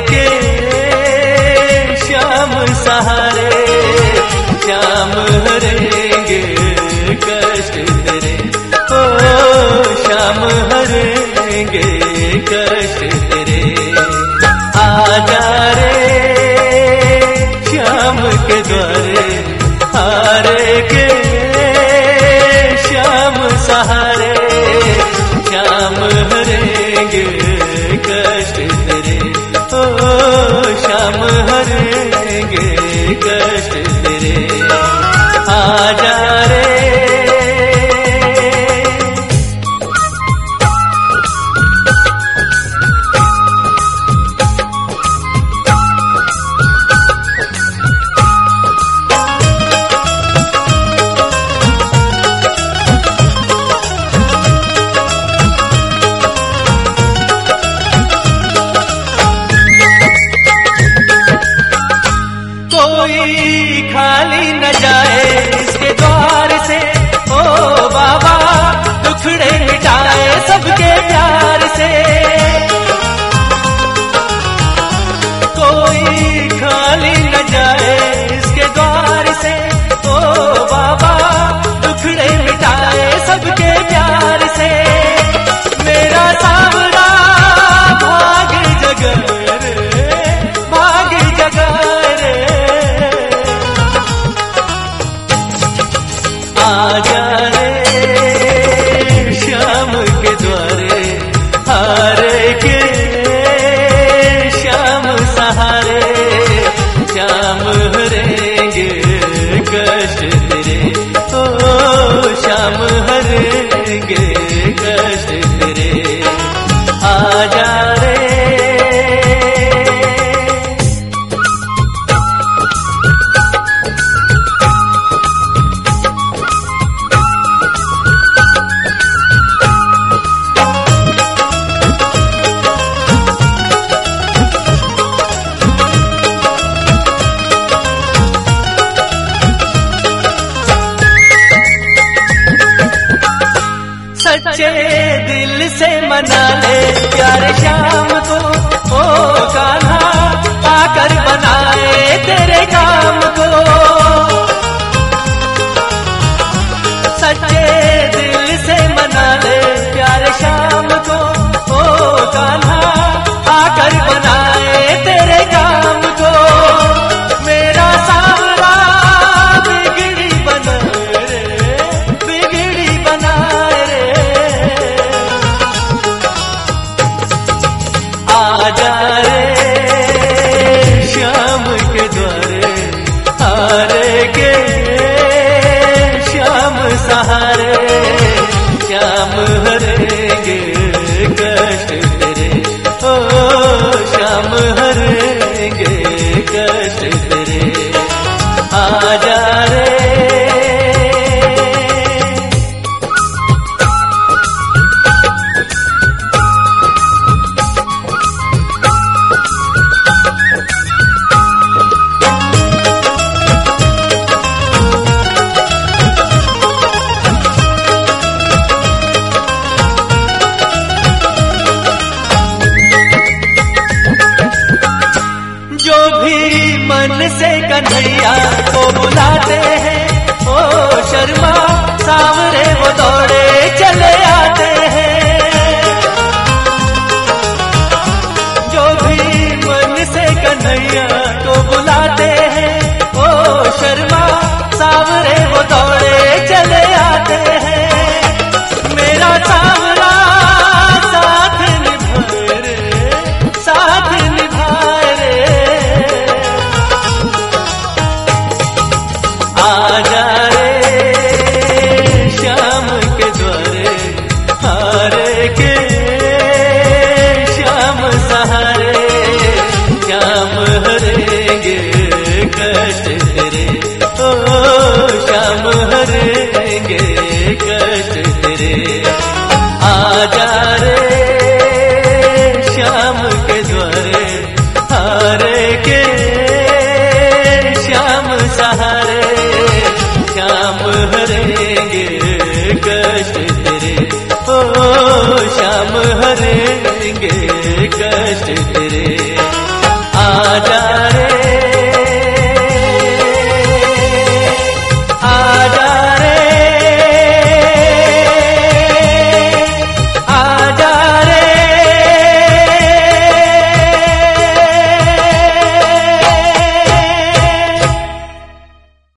के श्याम सहारे, श्याम हरेंगे कष्ट तेरे, ओ श्याम हरेंगे कष्ट तेरे। आजा रे श्याम के द्वारे, हारे के श्याम सहारे, श्याम हरेंगे कष्ट तेरे, ओ श्याम हरेंगे कष्ट तेरे। आजा रे कोई खाली न जाए इसके द्वार से, ओ बाबा दुखड़े मिटाए सबके प्यार से। कोई खाली न जाए इसके द्वार से, ओ बाबा दुखड़े मिटाए सबके प्यार से। मेरा सावरा भाग जगह रे, भाग जगह रे। आजा रे श्याम के द्वारे, हारे के श्याम सहारे, श्याम हरेंगे कष्ट तेरे, ओ श्याम हरेंगे कष्ट तेरे। आजा रे सच्चे दिल से मना ले प्यारे श्याम को, ओ कान्हा आकर बनाए तेरे काम को। सच्चे दिल से मना ले प्यारे श्याम को, ओ कान्हा आकर बनाए तेरे काम को। मेरा सावरा बिगड़ी बना रे, बिगड़ी बना रे। आजा रे श्याम के द्वारे, हारे के श्याम सहारे, श्याम हरेंगे कष्ट तेरे, ओ श्याम हरेंगे कष्ट तेरे। आजा रे मन से कन्हैया को बुलाते हैं, ओ शर्मा सावरे वो दौड़े चले आते हैं। जो भी मन से कन्हैया को बुलाते हैं, ओ शर्मा सावरे वो दौड़े चले आते हैं। मेरा सावरा साथ निभाए रे, साथ निभाए रे। आजा रे श्याम के द्वारे, हारे के श्याम सहारे, श्याम हरेंगे कष्ट तेरे, ओ श्याम हरेंगे कष्ट तेरे। आजा रे श्याम के द्वारे, हारे के श्याम सहारे, श्याम हरेंगे कष्ट तेरे, ओ श्याम हरेंगे कष्ट तेरे।